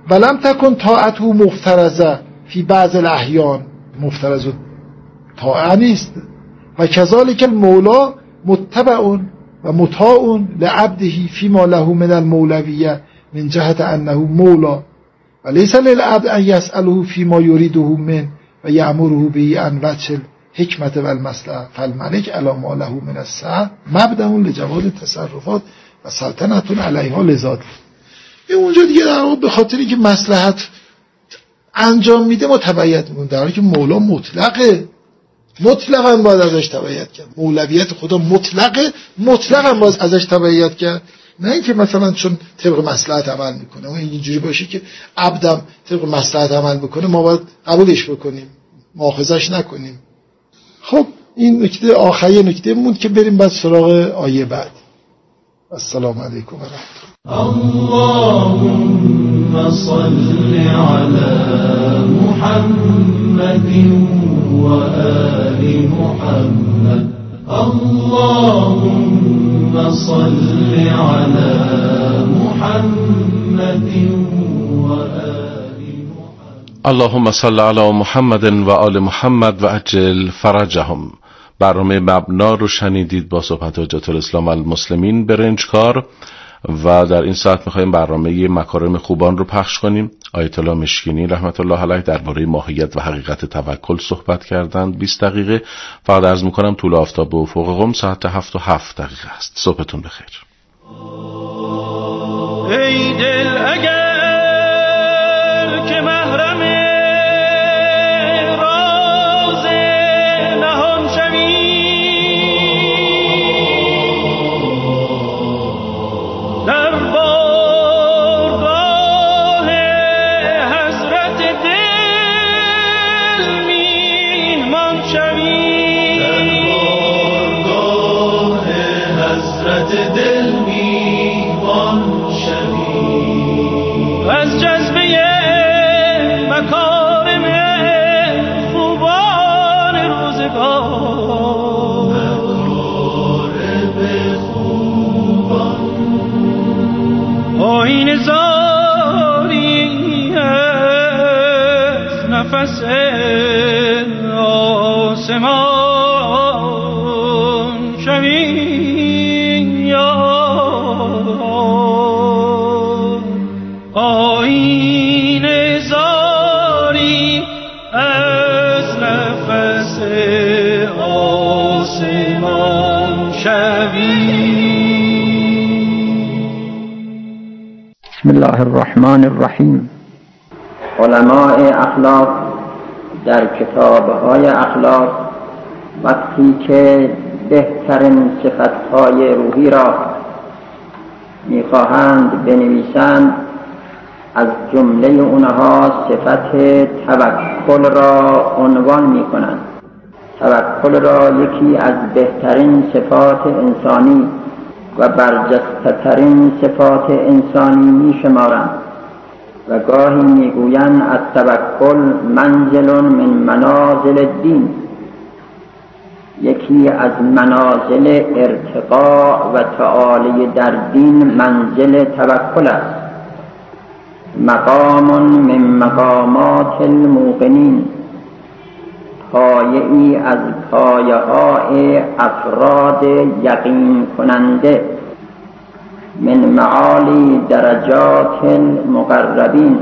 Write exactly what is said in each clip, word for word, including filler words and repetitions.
ولم تکن طاعته مفترضه فی بعض الاحیان، مفترض طاعه نیست. و کذالک المولا متبع و مطاع لعبده فیما له من المولویه من جهت انه مولا و لیس للعبد ان یسأله فیما یریده من و یأمره به ان وجه الحکمت و المصلحه فالملک علی ما له من السعه مبدأ لجواز تصرفات و سلطنت علیها لذاته. اونجا دیگه در واقع به خاطری که مصلحت انجام میده ما تبعیت میکنیم، در حالی که مولا مطلقه، مطلقاً باید ازش تبعیت کرد. مولویت خدا مطلقه، مطلقاً باید ازش تبعیت کرد. نه اینکه مثلا چون طبق مصلحت عمل میکنه و اینجوری باشه که عبدم طبق مصلحت عمل بکنه ما باید قبولش بکنیم، مؤاخذش نکنیم. خب این نکته آخری نکته موند که بریم بعد سراغ آیه بعد. السلام علیکم و رحمت اللهم صل على محمد و آل محمد. اللهم صل على محمد و آل محمد. اللهم صل على محمد و آل محمد و عجل فرجهم. برنامه مبنا رو شنیدید با صحبت حجت الاسلام المسلمین برنجکار و در این ساعت می‌خوایم برنامه مکارم خوبان رو پخش کنیم. آیت الله مشکینی رحمت الله علیه درباره ماهیت و حقیقت توکل صحبت کردند. بیست دقیقه. فقط عرض می‌کنم طول آفتاب به افق قم ساعت هفت و هفت دقیقه است. صبحتون بخیر. ای دل اگر که محرم راز نهان شوی، در بارگاه حضرت دل میهمان شوی، در بارگاه حضرت دل میهمان شوی، از جذبه مکارم خوبان روزگار، مکارم خوبان آیین زاری از نفس آسمان شوی یا آیین زاری از نفس آسمان شوی. بسم الله الرحمن الرحیم. علماء اخلاق در کتاب‌های اخلاق وقتی که بهترین صفت‌های روحی را می‌خواهند بنویسند از جمله اونها صفت توکل را عنوان می‌کنند. توکل را یکی از بهترین صفات انسانی و برجسته‌ترین صفات انسانی می‌شمارند و گاهی میگویند التوکل منزل من منازل الدین، یکی از منازل ارتقاء و تعالی در دین منزل توکل است. مقام من مقامات الموقنین، پایه‌ای از پایه‌های افراد یقین کننده. من معالی درجات المقربین،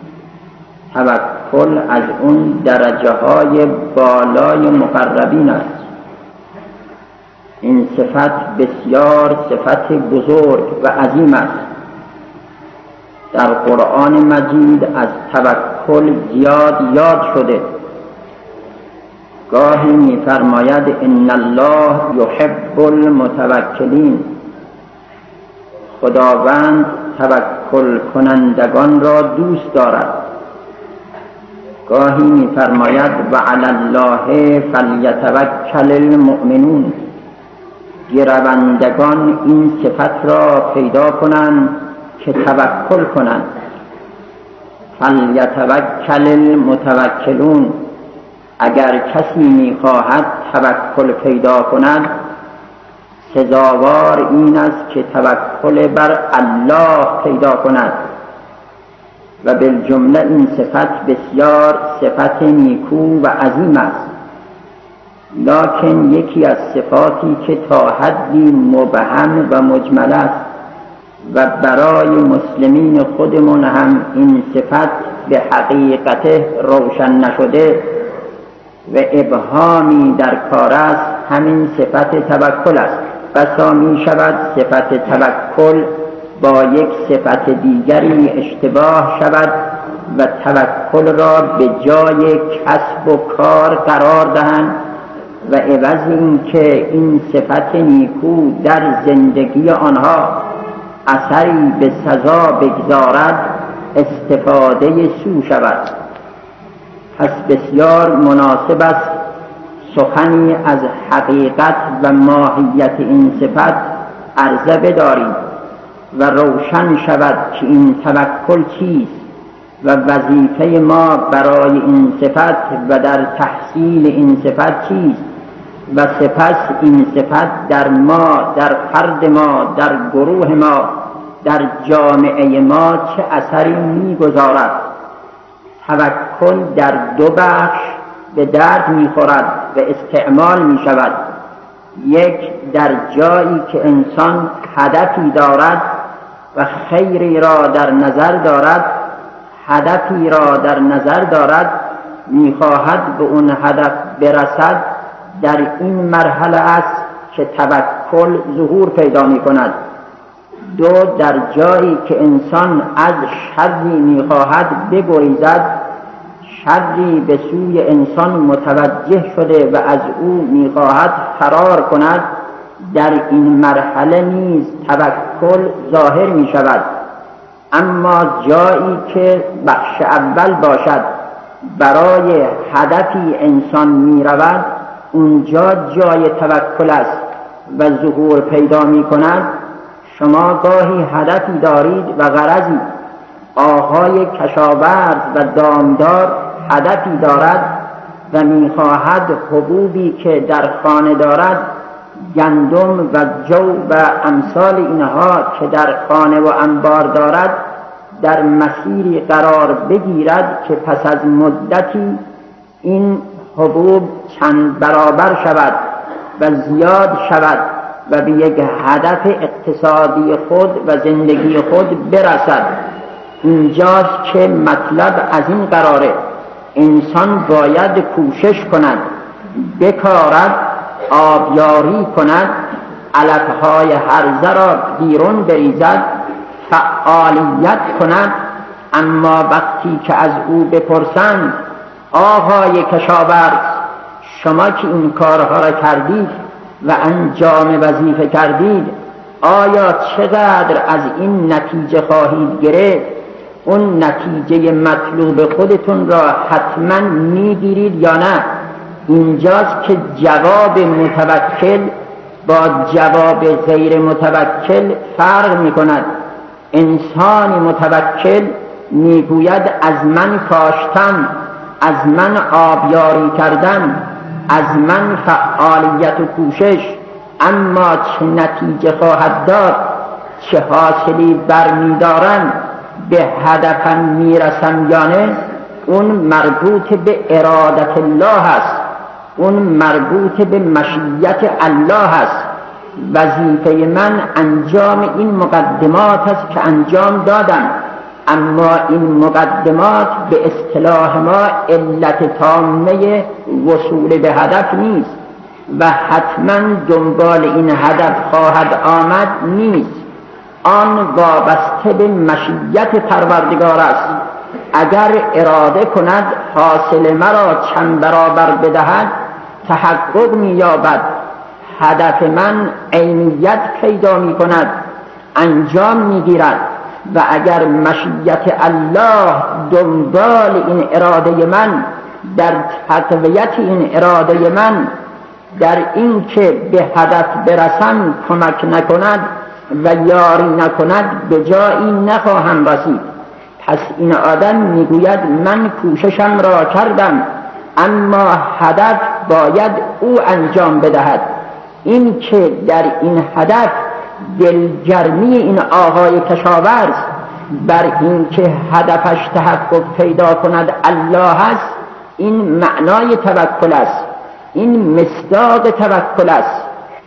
توکل از اون درجه های بالای مقربین است. این صفت بسیار صفت بزرگ و عظیم است. در قرآن مجید از توکل زیاد یاد شده. گاهی می‌فرماید ان الله یحب المتوکلین، خداوند توکل کنندگان را دوست دارد. گاهی می‌فرماید و علی الله فلیتوکل المؤمنون، گروندگان این صفت را پیدا کنند که توکل کنند. فلیتوکل المتوکلون، اگر کسی می‌خواهد توکل پیدا کند سزاوار این است که توکل بر الله پیدا کند. و بالجمله این صفت بسیار صفت نیکو و عظیم است، لکن یکی از صفاتی که تا حدی مبهم و مجمل است و برای مسلمین خودمون هم این صفت به حقیقت روشن نشده و ابهامی در کار است، همین صفت توکل است. بسا می شود صفت توکل با یک صفت دیگری اشتباه شود و توکل را به جای کسب و کار قرار دهند و عوض این که این صفت نیکو در زندگی آنها اثری به سزا بگذارد استفاده سو شود. پس بسیار مناسب است سخنی از حقیقت و ماهیت این صفت عرضه بداریم و روشن شود که این توکل چیست و وظیفه ما برای این صفت و در تحصیل این صفت چیست و سپس این صفت در ما، در فرد ما، در گروه ما، در جامعه ما چه اثری می‌گذارد. توکل در دو بخش به درد می‌خورد و استعمال می‌شود. یک، در جایی که انسان هدفی دارد و خیری را در نظر دارد، هدفی را در نظر دارد، می‌خواهد به اون هدف برسد، در این مرحله است که توکل ظهور پیدا می‌کند. دو، در جایی که انسان از شری می‌خواهد بگریزد، شری به سوی انسان متوجه شده و از او می‌خواهد فرار کند، در این مرحله نیز توکل ظاهر می‌شود. اما جایی که بخش اول باشد، برای هدفی انسان می‌رود، اونجا جای توکل است و ظهور پیدا می‌کند. شما گاهی هدفی دارید و غرضی، آقای کشاورز و دامدار هدفی دارد و می‌خواهد حبوبی که در خانه دارد، گندم و جو و امثال اینها که در خانه و انبار دارد، در مسیری قرار بگیرد که پس از مدتی این حبوب چند برابر شود و زیاد شود و به یک هدف اقتصادی خود و زندگی خود برسد. اینجاست که مطلب از این قراره انسان باید کوشش کند، بکارد، آبیاری کند، علفهای هرزه را بیرون بریزد، فعالیت کند. اما وقتی که از او بپرسند آقای کشاورز، شما که این کارها را کردید و انجام وظیفه کردید، آیا چقدر از این نتیجه خواهید گرفت؟ اون نتیجه مطلوب خودتون را حتما میگیرید یا نه؟ اینجاست که جواب متوکل با جواب غیر متوکل فرق میکند. انسان متوکل میگوید از من کاشتم، از من آبیاری کردم، از من فعالیت و کوشش، اما چه نتیجه خواهد داد، چه حاصلی برمیدارم، به هدفم میرسم یا نه، اون مربوط به ارادت الله است، اون مربوط به مشیت الله است. وظیفه من انجام این مقدمات است که انجام دادم، اما این مقدمات به اصطلاح ما علت تامه وصول به هدف نیست و حتما دنبال این هدف خواهد آمد نیست. آن وابسته به مشیت پروردگار است. اگر اراده کند حاصل مرا چند برابر بدهد، تحقق می‌یابد. هدف من عینیت پیدا می‌کند، انجام می‌گیرد. و اگر مشیت الله دنبال این اراده من، در تقویت این اراده من، در این که به هدف برسم کمک نکند و یاری نکند، به جایی نخواهم رسید. پس این آدم میگوید من کوششم را کردم، اما هدف باید او انجام بدهد. این که در این هدف دلگرمی این آقای کشاورز بر این که هدفش تحقق پیدا کند الله است، این معنای توکل است، این مصداق توکل است.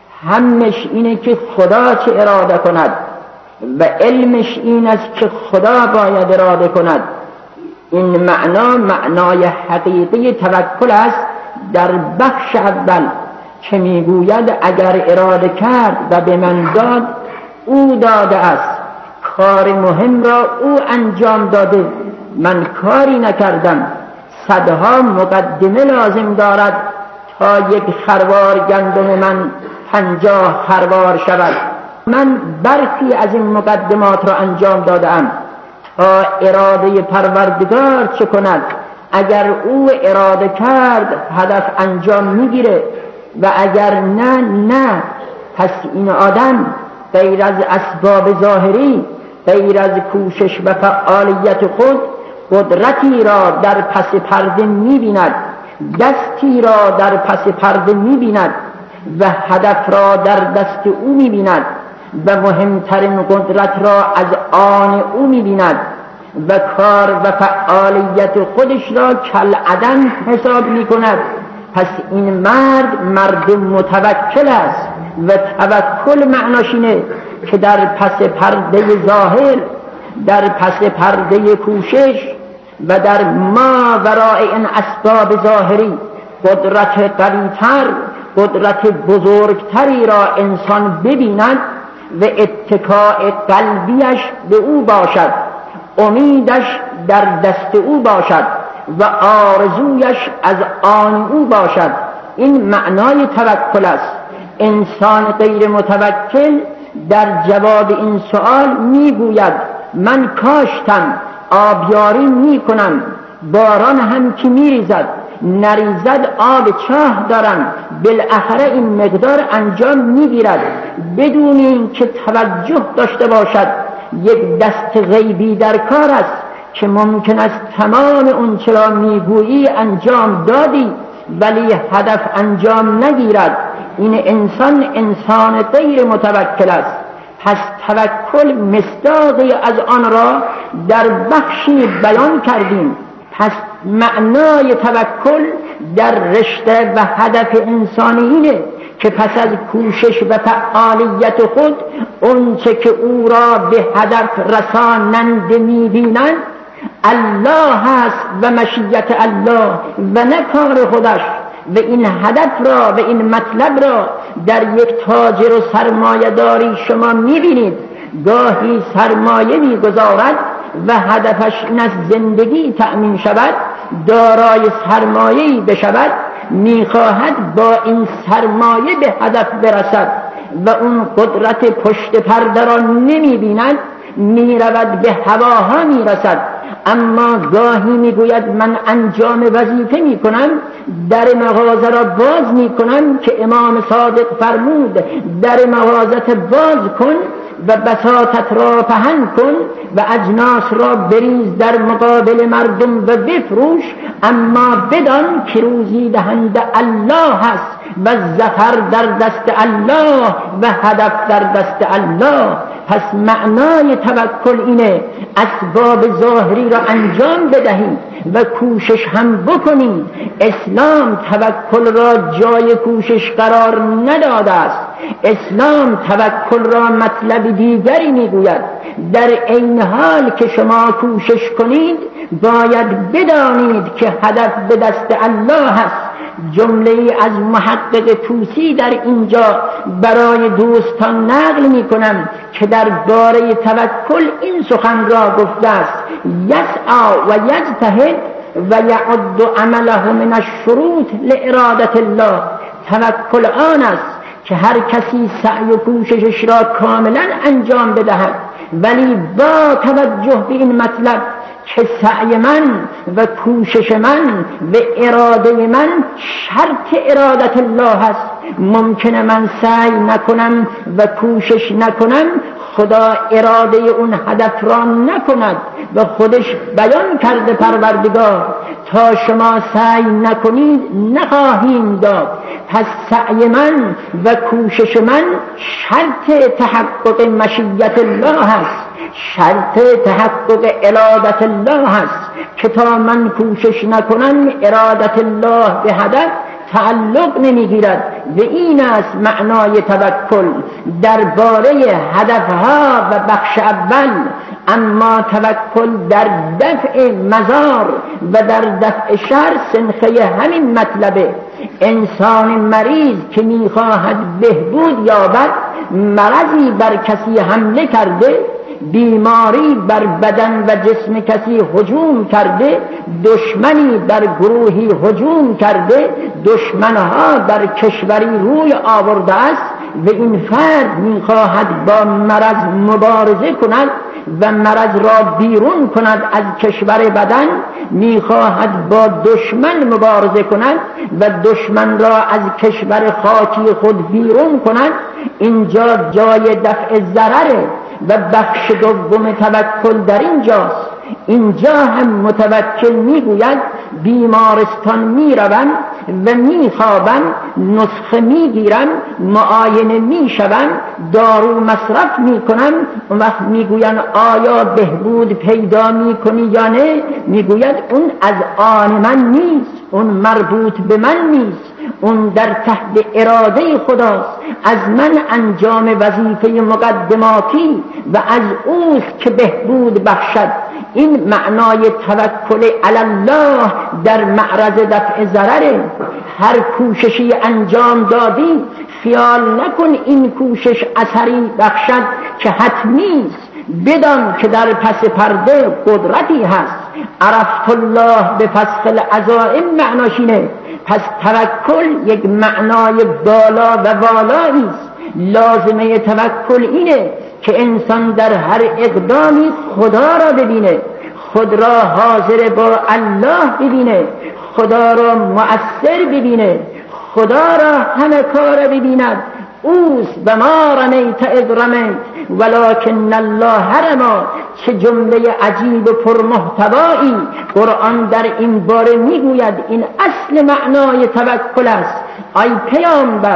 همش اینه که خدا چه اراده کند و علمش این است که خدا باید اراده کند. این معنا معنای حقیقی توکل است. در بخش اول که میگوید اگر اراده کرد و به من داد، او داده است، کار مهم را او انجام داده، من کاری نکردم. صدها مقدمه لازم دارد تا یک خروار گندم من پنجاه خروار شود. من برخی از این مقدمات را انجام دادم تا اراده پروردگار چه کند. اگر او اراده کرد هدف انجام میگیره و اگر نه نه. پس این آدم غیر از اسباب ظاهری، غیر از کوشش و فعالیت خود، قدرتی را در پس پرده می‌بیند، دستی را در پس پرده می‌بیند و هدف را در دست او می‌بیند و مهمترین قدرت را از آن او می‌بیند و کار و فعالیت خودش را کالعدم حساب می‌کند. پس این مرد مرد متوکل است و توکل معناش اینه که در پس پرده ظاهر، در پس پرده کوشش و در ما ورای این اسباب ظاهری قدرت قوی‌تر، قدرت بزرگتری را انسان ببیند و اتکاء قلبیش به او باشد، امیدش در دست او باشد و آرزویش از آن او باشد. این معنای توکل است. انسان غیر متوکل در جواب این سؤال میگوید من کاشتم، آبیاری میکنم، باران هم که میریزد نریزد آب چاه دارم، بالاخره این مقدار انجام میگیرد، بدون این که توجه داشته باشد یک دست غیبی در کار است که ممکن است تمام اون چرا میگویی انجام دادی ولی هدف انجام نگیرد. این انسان انسان غیر متوکل است. پس توکل مصداقی از آن را در بخشی بیان کردیم. پس معنای توکل در رشته و هدف انسانی اینه که پس از کوشش و فعالیت خود اونچه که او را به هدف رساننده می‌بینند الله هست و مشیت الله و نه کار خودش. و این هدف را و این مطلب را در یک تاجر و سرمایه داری شما می‌بینید. گاهی سرمایه می‌گذارد و هدفش این است زندگی تأمین شود، دارای سرمایه‌ای بشود، می‌خواهد با این سرمایه به هدف برسد و اون قدرت پشت پرده را نمی‌بیند، می‌رود به هواها می‌رسد. اما گاهی میگوید من انجام وظیفه میکنم، در مغازه را باز میکنم که امام صادق فرمود در مغازت باز کن و بساطت را پهن کن و اجناس را بریز در مقابل مردم و بفروش، اما بدان که روزی دهنده الله هست و ظفر در دست الله و هدف در دست الله. پس معنای توکل اینه اسباب ظاهری را انجام بدهید و کوشش هم بکنید. اسلام توکل را جای کوشش قرار نداده است. اسلام توکل را مطلب دیگری میگوید. در این حال که شما کوشش کنید باید بدانید که هدف به دست الله است. جمله از محقق طوسی در اینجا برای دوستان نقل می کنم که در باره توکل این سخن را گفته است: یسعی و یجتهد و یعد عمله من الشروط لارادة الله. توکل آن است که هر کسی سعی و کوششش را کاملا انجام بدهد، ولی با توجه به این مطلب که سعی من و کوشش من و اراده من شرط ارادت الله است. ممکنه من سعی نکنم و کوشش نکنم، خدا اراده اون هدف را نکند و خودش بیان کرده پروردگار تا شما سعی نکنید نخواهیم داد. پس سعی من و کوشش من شرط تحقق مشیت الله است. شرط تحقق ارادت الله هست که تا من کوشش نکنم ارادت الله به هدف تعلق نمیگیرد و این است معنای توکل درباره هدفها و بخش اول. اما توکل در دفع مضار و در دفع شر سنخه همین مطلبه. انسان مریض که میخواهد بهبود یابد، مرضی بر کسی حمله کرده، بیماری بر بدن و جسم کسی هجوم کرده، دشمنی بر گروهی هجوم کرده، دشمنها بر کشوری روی آورده است و این فرد میخواهد با مرض مبارزه کند و مرض را بیرون کند از کشور بدن، میخواهد با دشمن مبارزه کند و دشمن را از کشور خاکی خود بیرون کند. اینجا جای دفع ضرره و بخش دوم توکل در اینجاست. اینجا هم متوکل میگوید بیمارستان میروم و میخوابم، نسخه میگیرم، معاینه میشوم، دارو مصرف میکنم. اون وقت میگوین آیا بهبود پیدا میکنی یا نه؟ میگوید اون از آن من نیست، اون مربوط به من نیست، اون در تحت اراده خداست. از من انجام وظیفه مقدماتی و از اوست که بهبود بخشد. این معنای توکل علی الله در معرض دفع ضرره. هر کوششی انجام دادی خیال نکن این کوشش اثری بخشد که حتمی است. بدان که در پس پرده قدرتی هست. عرفت الله به فسخ العزائم معناشینه. پس توکل یک معنای بالا و والایی است. لازمه توکل اینه که انسان در هر اقدامی خدا را ببینه، خود را حاضر با الله ببینه، خدا را مؤثر ببینه، خدا را همه کار ببیند. اوست و ما رمیت اذ رمیت ولکن الله رمی. چه جمله عجیب و پرمحتوایی قرآن در این باره میگوید. این اصل معنای توکل است. ای پیامبر،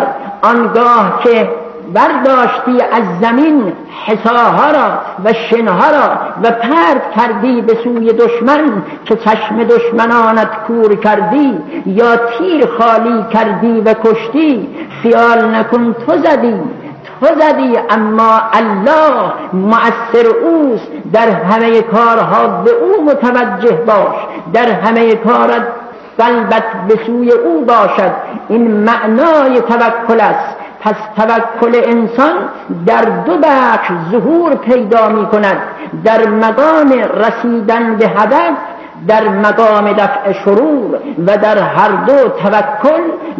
آنگاه که برداشتی از زمین حصاها را و شنها را و پرت کردی به سوی دشمن که چشم دشمنانت کور کردی یا تیر خالی کردی و کشتی، خیال نکن تو زدی تو زدی اما الله مؤثر اوست. در همه کارها به او متوجه باش، در همه کارت قلبت به سوی او باشد. این معنای توکل است. پس توکل انسان در دو بخش ظهور پیدا می کند. در مقام رسیدن به هدف، در مقام دفع شرور. و در هر دو توکل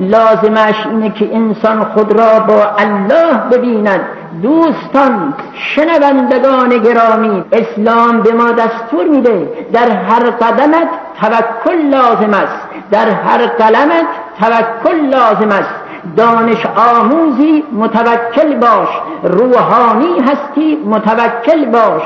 لازمش اینه که انسان خود را با الله ببیند. دوستان، شنوندگان گرامی، اسلام به ما دستور میده در هر قدمت توکل لازم است، در هر قلمت توکل لازم است. دانش آموزی متوکل باش، روحانی هستی متوکل باش،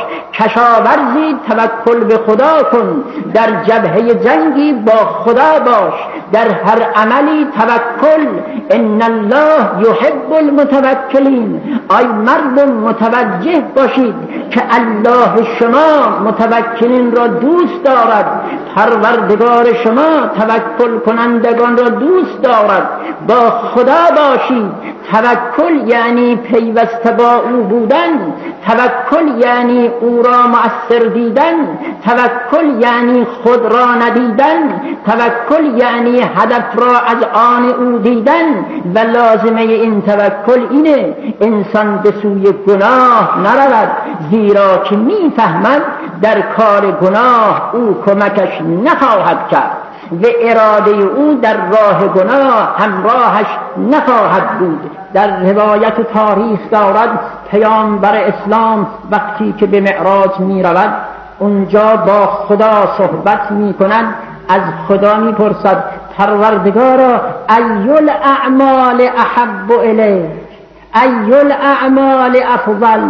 کشاورزی توکل به خدا کن، در جبهه جنگی با خدا باش، در هر عملی توکل. ان الله یحب المتوکلین. ای مردم متوجه باشید که الله شما متوکلین را دوست دارد. پروردگار شما توکل کنندگان را دوست دارد. با خدا باشید. توکل یعنی پیوسته با او بودن، توکل یعنی او را مؤثر دیدن، توکل یعنی خود را ندیدن، توکل یعنی هدف را از آن او دیدن. و لازمه این توکل اینه انسان به سوی گناه نرود، زیرا که میفهمد در کار گناه او کمکش نخواهد کرد و اراده او در راه گناه همراهش نخواهد بود. در روایت تاریخ دارد پیامبر اسلام وقتی که به معراج می رود اونجا با خدا صحبت می کند، از خدا می پرسد پروردگارا ای الاعمال احب الیک، ای الاعمال افضل،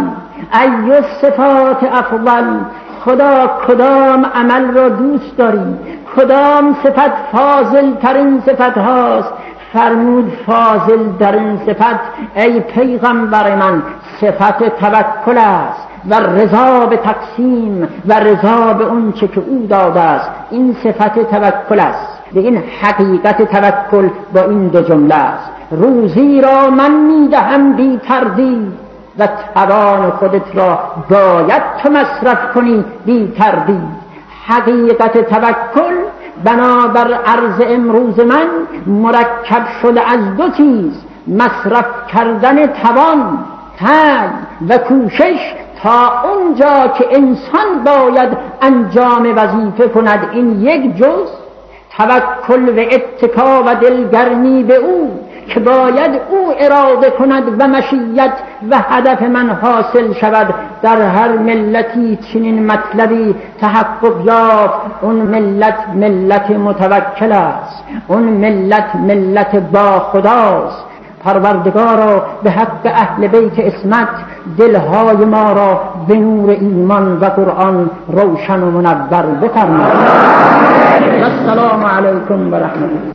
ای الصفات افضل. خدا کدام عمل را دوست داری؟ کدام صفت فاضل ترین صفت هاست؟ فرمود فاضل ترین صفت ای پیغمبر من صفت توکل است. و رضا به تقسیم و رضا به اون چه که او داده است. این صفت توکل است. به این حقیقت توکل با این دو جمله است: روزی را من میدهم بی تردید و توان خودت را باید تو مصرف کنی بی تردید. حقیقت توکل بنابر عرض امروز من مرکب شده از دو چیز: مصرف کردن توان، سعی و کوشش تا اونجا که انسان باید انجام وظیفه کند. این یک جز توکل و اتکا و دلگرمی به او که باید او اراده کند و مشیت و هدف من حاصل شود. در هر ملتی چنین مطلبی تحقق یافت، اون ملت ملت متوکل است، اون ملت ملت با خداست. پروردگارا به حق اهل بیت اسمت دلهای ما را به نور ایمان و قرآن روشن و منور بفرما. السلام علیکم و رحمت الله.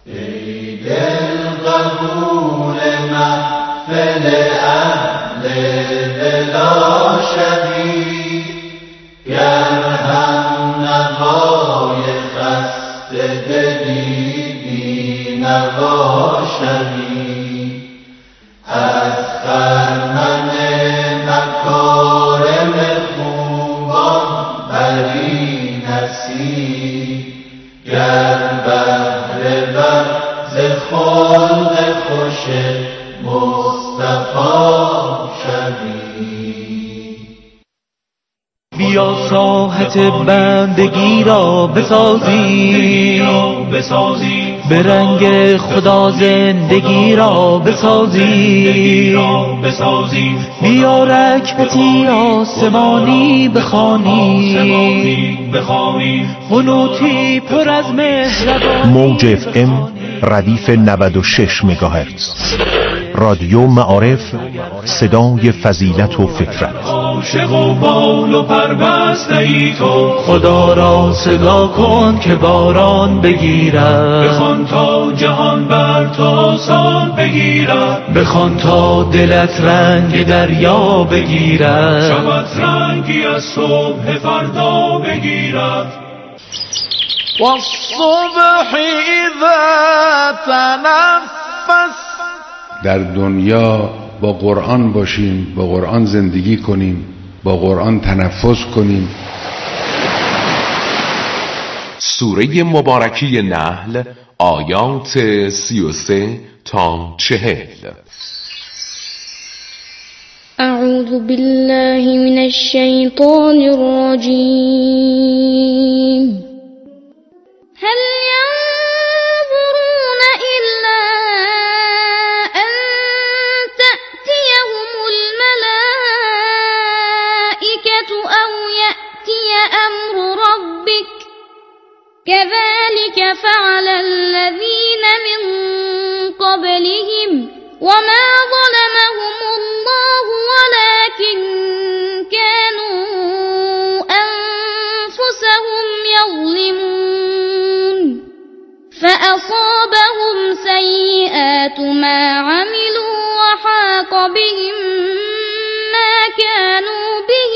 قبول محفل اهل دلا شوی، گر هم نوای خسته دلی بی نوا شوی، از خرمن مکارم خوبان بری نصیب، گر بهره بر ز خلق خوش مصطفی شوی. بیا ساحت بندگی را بسازی، به رنگ خدا زندگی را بسازی، بیا رکعتی آسمانی بخوانی، قنوتی پر از مهربانی. موج اف ام ردیف نود و شش مگاهرتز، رادیو معارف، صدای فضیلت و فطرت. عاشق و بال و پربسته ای تو، خدا را صدا کن که باران بگیرد، بخوان تا جهان بر تو آسان بگیرد، بخوان تا دلت رنگ دریا بگیرد، شبت رنگی از صبح فردا بگیرد. والصبح اذا تنفس. در دنیا با قرآن باشیم، با قرآن زندگی کنیم، با قرآن تنفس کنیم. سوره مبارکی نحل آیات سی و سه تا چهل. اعوذ بالله من الشیطان الرجیم. هل ينظرون إلا أن تأتيهم الملائكة أو يأتي أمر ربك كذلك فعل الذين من قبلهم وما ظلمهم الله ولكن كانوا أنفسهم يظلمون. فأصابهم سيئات ما عملوا وحاق بهم ما كانوا به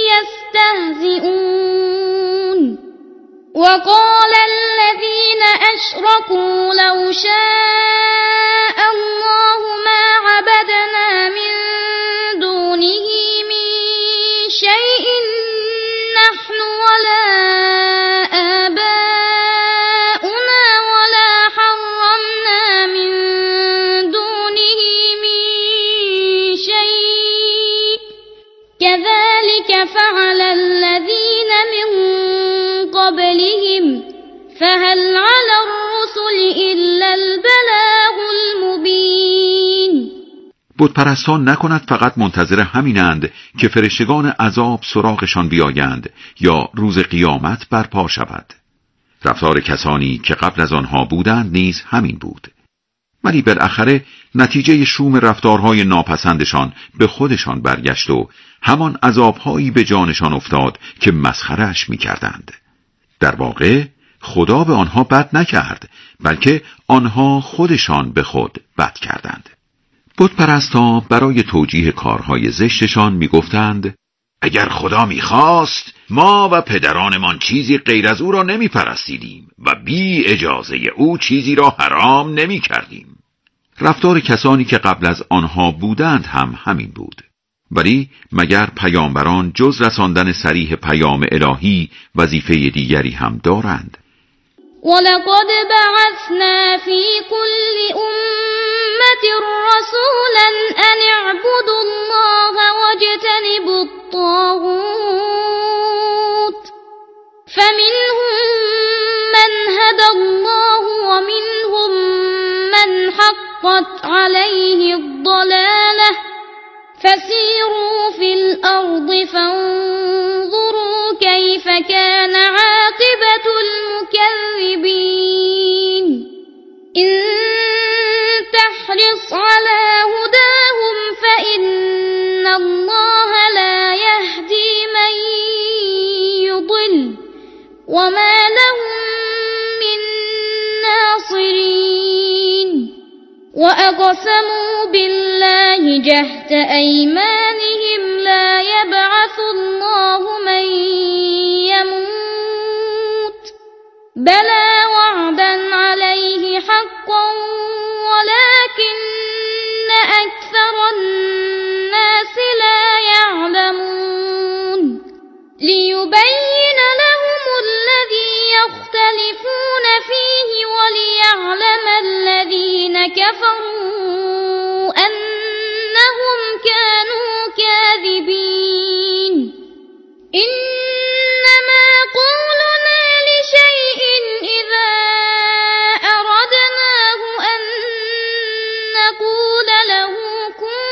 يستهزئون. وقال الذين أشركوا لو شاء الله ما عبدنا من دونه من شيء نحن ولا آباؤنا ولا حرمنا من دونه من شيء كذلك فعل الذين من قبلهم فهل على الرسل إلا البلاغ المبين. بتپرستان نکند فقط منتظر همینند که فرشتگان عذاب سراغشان بیایند یا روز قیامت برپا شود. رفتار کسانی که قبل از آنها بودند نیز همین بود، ولی بالاخره نتیجه شوم رفتارهای ناپسندشان به خودشان برگشت و همان عذابهایی به جانشان افتاد که مسخره‌اش می‌کردند. در واقع خدا به آنها بد نکرد، بلکه آنها خودشان به خود بد کردند. بتپرستان برای توجیه کارهای زشتشان میگفتند اگر خدا می‌خواست ما و پدرانمان چیزی غیر از او را نمی‌پرستیدیم و بی اجازه او چیزی را حرام نمی‌کردیم. رفتار کسانی که قبل از آنها بودند هم همین بود. ولی مگر پیامبران جز رساندن صریح پیام الهی وظیفه دیگری هم دارند؟ ولقد بعثنا في كل أمة رسولا أن اعبدوا الله واجتنبوا الطاغوت فمنهم من هدى الله ومنهم من حقت عليه الضلالة فسيروا في الأرض فانظروا كيف كان عاقبة المكذبين إن تحرص على هداهم فإن الله لا يهدي من يضل وما لهم من ناصرين وأقسموا بالله جهد أيمانهم لا يبعث الله من يموت بلى وعدا عليه حقا ولكن أكثر الناس لا يعلمون ليبين لهم الذي يختلفون فيه وليعلم الذين كفروا أنهم كانوا كاذبين إنما قولنا لشيء إذا أردناه أن نقول له كن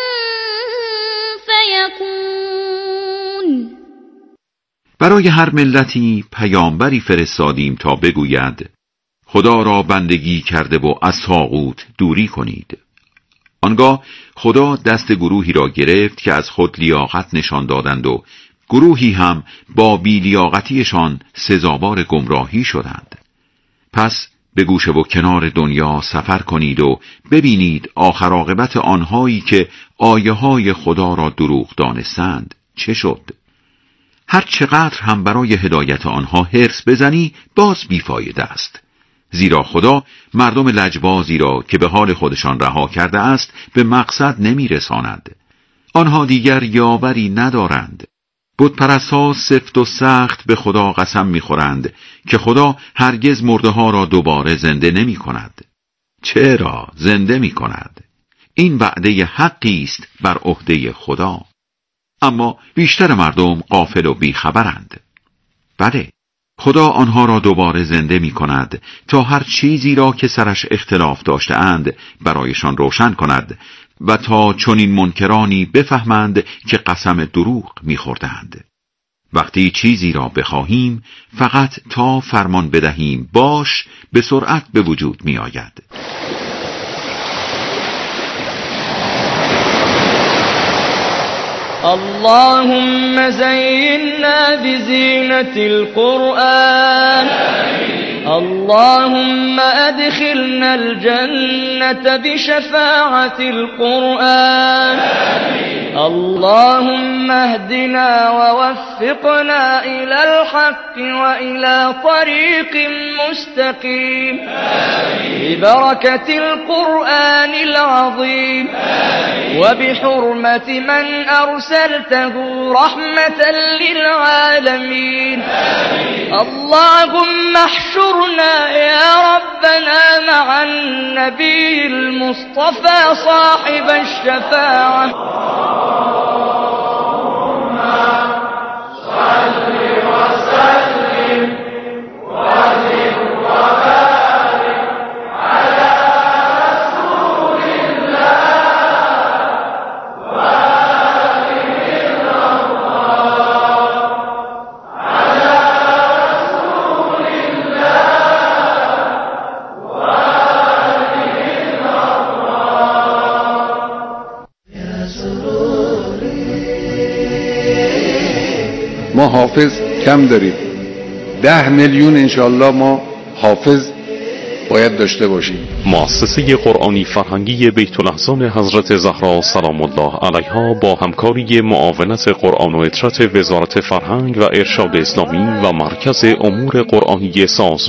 فيكون. برای هر ملتی پیامبری فرستادیم تا بگوید خدا را بندگی کرده و از طاغوت دوری کنید. آنگاه خدا دست گروهی را گرفت که از خود لیاقت نشان دادند و گروهی هم با بی‌لیاقتیشان سزاوار گمراهی شدند. پس به گوشه و کنار دنیا سفر کنید و ببینید آخر عاقبت آنهایی که آیه های خدا را دروغ دانستند چه شد. هر چقدر هم برای هدایت آنها حرص بزنی باز بیفایده است، زیرا خدا مردم لجبازی را که به حال خودشان رها کرده است به مقصد نمی رساند. آنها دیگر یاوری ندارند. بتپرست‌ها سفت و سخت به خدا قسم می‌خورند که خدا هرگز مرده ها را دوباره زنده نمی کند. چرا زنده می کند؟ این وعده حقی است بر عهده خدا. اما بیشتر مردم غافل و بیخبرند. بله، خدا آنها را دوباره زنده می کند تا هر چیزی را که سرش اختلاف داشته اند برایشان روشن کند و تا چنین منکرانی بفهمند که قسم دروغ می خوردند. وقتی چیزی را بخواهیم فقط تا فرمان بدهیم باش به سرعت به وجود می آید. اللهم زينا بزينة القرآن اللهم أدخلنا الجنة بشفاعة القرآن اللهم اهدنا ووفقنا إلى الحق وإلى طريق مستقيم ببركة القرآن العظيم وبحرمة من أرسلته رحمة للعالمين اللهم احشرنا يا ربنا مع النبي المصطفى صاحب الشفاعة صل وسلم وزد وبارك على رسول الله وآله الأطهار على رسول الله وآله الأطهار يا سروري. ما حافظ کم داریم، ده میلیون انشاءالله ما حافظ باید داشته باشیم. مؤسسه قرآنی فرهنگی بیت الاحسان حضرت زهرا سلام الله علیها با همکاری معاونت قرآن و اطرات وزارت فرهنگ و ارشاد اسلامی و مرکز امور قرآنی سازمان